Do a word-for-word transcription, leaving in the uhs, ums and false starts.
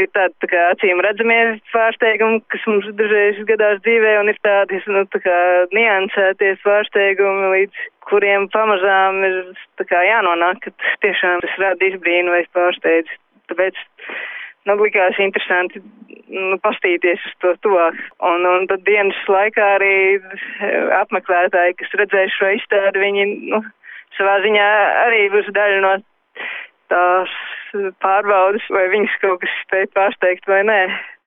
ir tādi tā kā acīm redzamie pārsteigumi, kas mums dažreiz gadās dzīvē, un ir tādi, nu, tā kā niansēties pārsteigumi, līdz kuriem pamazām ir tā kā jānonāk, ka tiešām tas rada izbrīnu vai pārsteidz. Tāpēc, nu, likās interesanti, nu, pastīties uz to tuvāk. Un, un tad dienas laikā arī apmeklētāji, kas redzēs šo izstādi, viņi, nu, savā ziņā arī būs daļa no tās pārbaudas, vai viņas kaut kas spēj pārsteigt vai nē.